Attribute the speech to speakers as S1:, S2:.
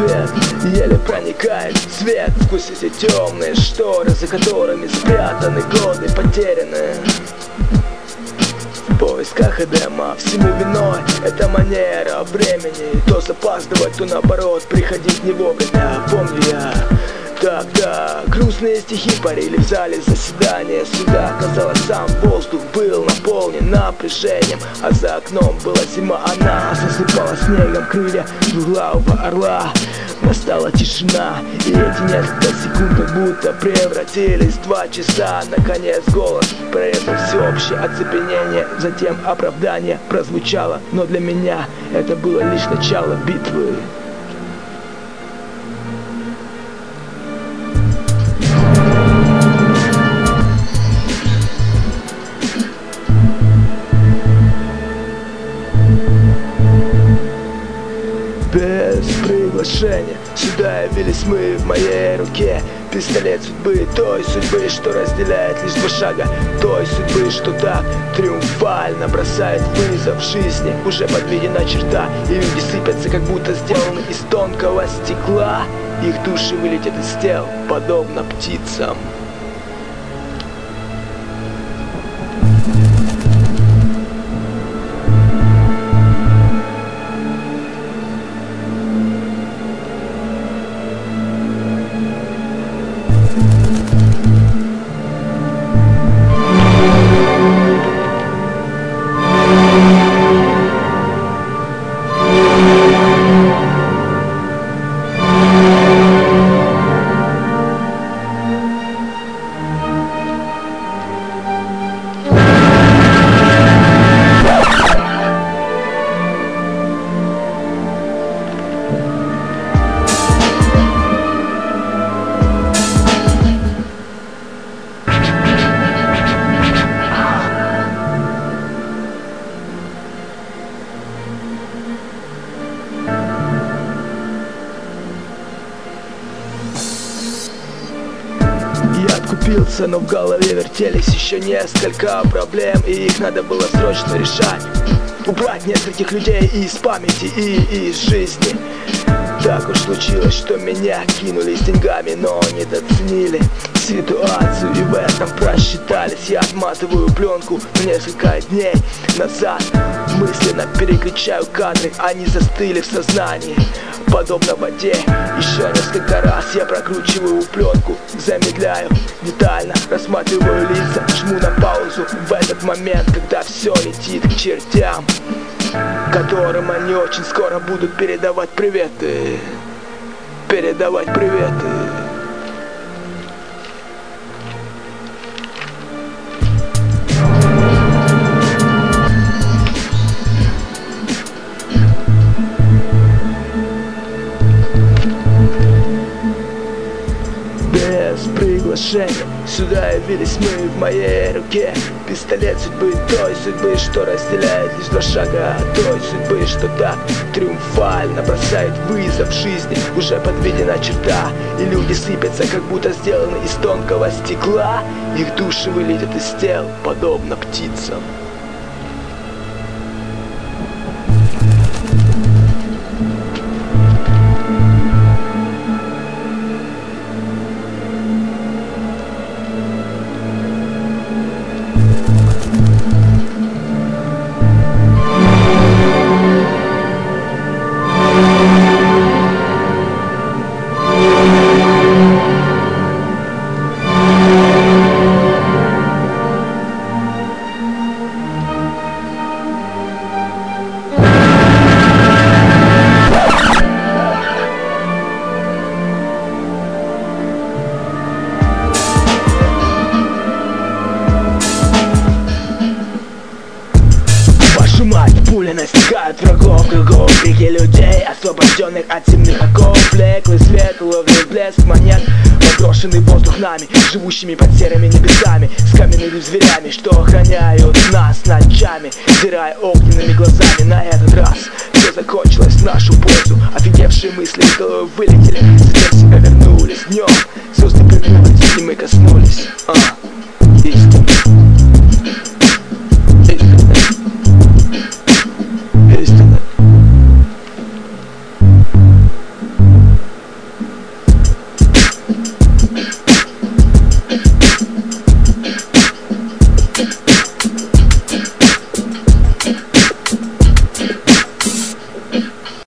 S1: свет еле проникает в цвет. Сквозь эти темные шторы, за которыми спрятаны годы потерянные. В поисках Эдема всему виной эта манера времени. То запаздывать, то наоборот приходить не вовремя. Помню я тогда грустные стихи парили в зале заседания суда. Казалось, сам воздух был наполнен напряжением, а за окном была зима, она засыпала снегом крылья двуглавого орла. Настала тишина, и эти несколько секунд как будто превратились в 2 часа. Наконец голос прорезал всеобщее оцепенение. Затем оправдание прозвучало, но для меня это было лишь начало битвы. Без приглашения сюда явились мы в моей руке. Пистолет судьбы, той судьбы, что разделяет лишь 2 шага. Той судьбы, что так триумфально бросает вызов жизни. Уже подведена черта, и люди сыпятся, как будто сделаны из тонкого стекла. Их души вылетят из тел, подобно птицам. Купился, но в голове вертелись еще несколько проблем, и их надо было срочно решать. Убрать нескольких людей и из памяти, и из жизни. Так уж случилось, что меня кинули с деньгами, но недооценили ситуацию и в этом просчитались. Я отматываю пленку на несколько дней назад. Мысленно переключаю кадры, они застыли в сознании. Подобно воде, еще несколько раз я прокручиваю пленку, замедляю, детально рассматриваю лица, жму на паузу в этот момент, когда все летит к чертям, которым они очень скоро будут передавать приветы. Передавать приветы. Сюда явились мы в моей руке. Пистолет судьбы, той судьбы, что разделяет лишь 2 шага. Той судьбы, что так триумфально бросает вызов жизни. Уже подведена черта, и люди сыпятся, как будто сделаны из тонкого стекла. Их души вылетят из тел, подобно птицам. Пули настигают врагов, кругом крики людей, освобожденных от земных оков. Блеклый свет, ловный блеск монет, подброшенный воздух нами, живущими под серыми небесами, с каменными зверями, что охраняют нас ночами, взирая огненными глазами. На этот раз все закончилось в нашу пользу, офигевшие мысли из головы вылетели. Затем